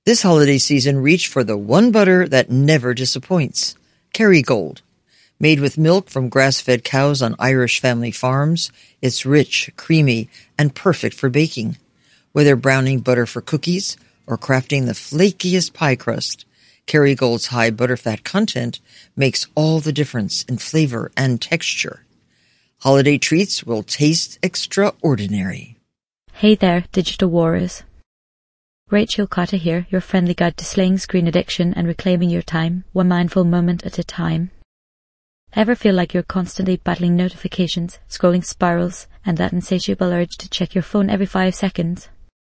This holiday season, reach for the one butter that never disappoints. Kerrygold. Made with milk from grass-fed cows on Irish family farms, it's rich, creamy, and perfect for baking. Whether browning butter for cookies or crafting the flakiest pie crust, Kerrygold's high butterfat content makes all the difference in flavor and texture. Holiday treats will taste extraordinary. Hey there, digital warriors. Rachel Cotta here, your friendly guide to slaying screen addiction and reclaiming your time, one mindful moment at a time. Ever feel like you're constantly battling notifications, scrolling spirals, and that insatiable urge to check your phone every 5 seconds?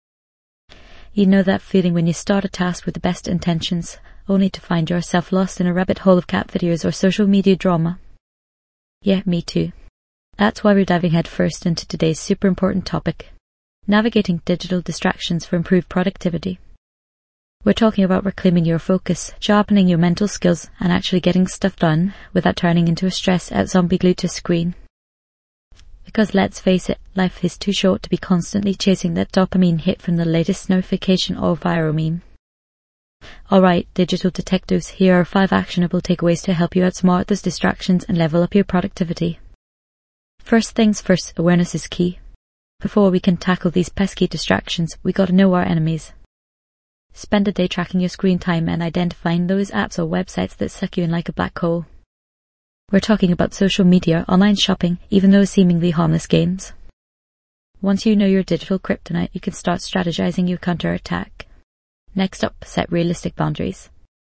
You know that feeling when you start a task with the best intentions, only to find yourself lost in a rabbit hole of cat videos or social media drama? Yeah, me too. That's why we're diving headfirst into today's super important topic: navigating digital distractions for improved productivity. We're talking about reclaiming your focus, sharpening your mental skills, and actually getting stuff done without turning into a stress-out zombie glued to a screen. Because let's face it, life is too short to be constantly chasing that dopamine hit from the latest notification or viral meme. Alright, digital detectives, here are 5 actionable takeaways to help you outsmart those distractions and level up your productivity. First things first, awareness is key. Before we can tackle these pesky distractions, we gotta know our enemies. Spend a day tracking your screen time and identifying those apps or websites that suck you in like a black hole. We're talking about social media, online shopping, even those seemingly harmless games. Once you know your digital kryptonite, you can start strategizing your counterattack. Next up, set realistic boundaries.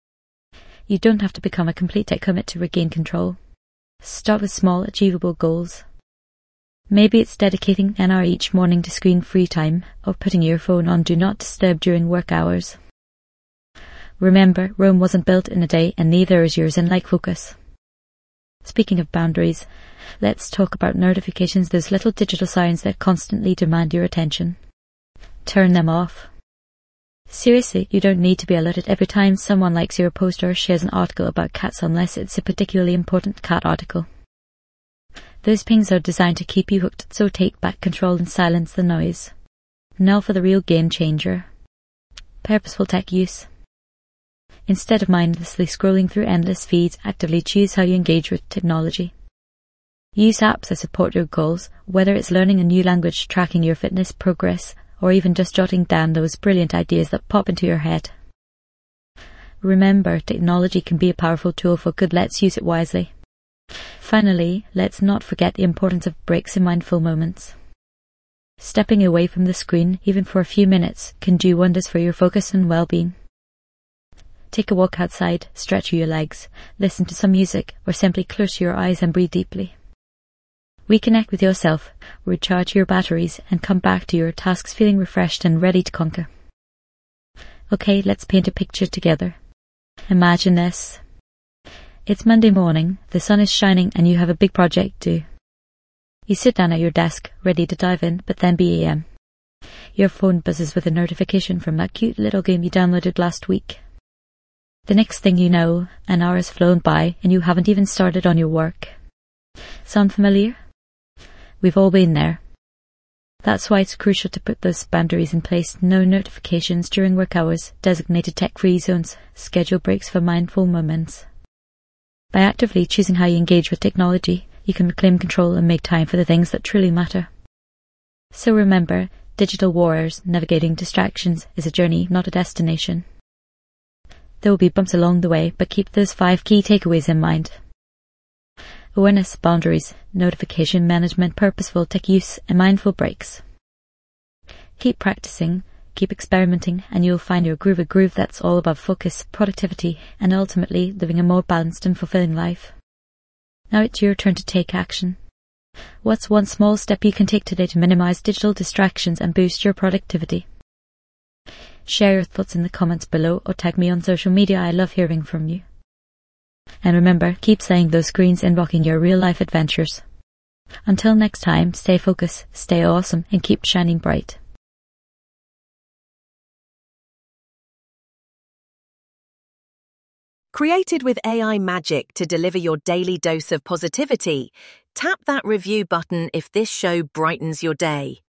You don't have to become a complete tech commit to regain control. Start with small, achievable goals. Maybe it's dedicating an hour each morning to screen-free time, or putting your phone on Do Not Disturb during work hours. Remember, Rome wasn't built in a day, and neither is yours in like focus. Speaking of boundaries, let's talk about notifications, those little digital signs that constantly demand your attention. Turn them off. Seriously, you don't need to be alerted every time someone likes your post or shares an article about cats unless it's a particularly important cat article. Those pings are designed to keep you hooked, so take back control and silence the noise. Now for the real game changer. Purposeful tech use. Instead of mindlessly scrolling through endless feeds, actively choose how you engage with technology. Use apps that support your goals, whether it's learning a new language, tracking your fitness progress, or even just jotting down those brilliant ideas that pop into your head. Remember, technology can be a powerful tool for good. Let's use it wisely. Finally, let's not forget the importance of breaks and mindful moments. Stepping away from the screen, even for a few minutes, can do wonders for your focus and well-being. Take a walk outside, stretch your legs, listen to some music, or simply close your eyes and breathe deeply. Reconnect with yourself, recharge your batteries, and come back to your tasks feeling refreshed and ready to conquer. Okay, let's paint a picture together. Imagine this. It's Monday morning, the sun is shining, and you have a big project due. You sit down at your desk, ready to dive in, but then BAM. Your phone buzzes with a notification from that cute little game you downloaded last week. The next thing you know, an hour has flown by, and you haven't even started on your work. Sound familiar? We've all been there. That's why it's crucial to put those boundaries in place. No notifications during work hours, designated tech-free zones, schedule breaks for mindful moments. By actively choosing how you engage with technology, you can reclaim control and make time for the things that truly matter. So remember, digital warriors, navigating distractions is a journey, not a destination. There will be bumps along the way, but keep those 5 key takeaways in mind. Awareness, boundaries, notification management, purposeful tech use, and mindful breaks. Keep practicing, keep experimenting, and you'll find your groove, a groove that's all about focus, productivity, and ultimately living a more balanced and fulfilling life. Now it's your turn to take action. What's one small step you can take today to minimize digital distractions and boost your productivity? Share your thoughts in the comments below or tag me on social media. I love hearing from you. And remember, keep slaying those screens and rocking your real-life adventures. Until next time, stay focused, stay awesome, and keep shining bright. Created with AI magic to deliver your daily dose of positivity, tap that review button if this show brightens your day.